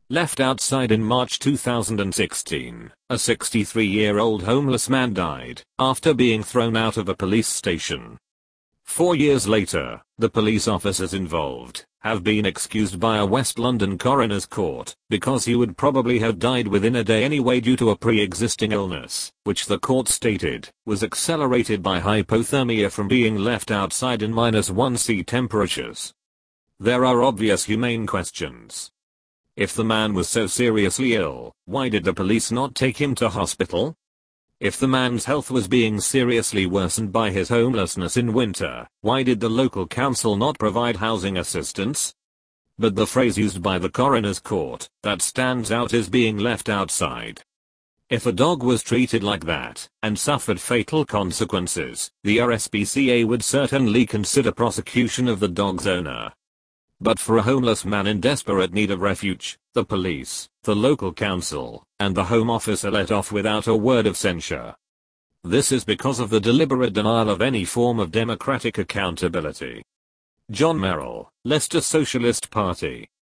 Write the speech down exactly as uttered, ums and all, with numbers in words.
Left outside in March two thousand sixteen, a sixty-three-year-old homeless man died after being thrown out of a police station. Four years later, the police officers involved have been excused by a West London coroner's court because he would probably have died within a day anyway due to a pre-existing illness, which the court stated was accelerated by hypothermia from being left outside in minus one C temperatures. There are obvious humane questions. If the man was so seriously ill, why did the police not take him to hospital? If the man's health was being seriously worsened by his homelessness in winter, why did the local council not provide housing assistance? But the phrase used by the coroner's court that stands out is being left outside. If a dog was treated like that and suffered fatal consequences, the R S P C A would certainly consider prosecution of the dog's owner. But for a homeless man in desperate need of refuge, the police, the local council, and the Home Office are let off without a word of censure. This is because of the deliberate denial of any form of democratic accountability. John Merrill, Leicester Socialist Party.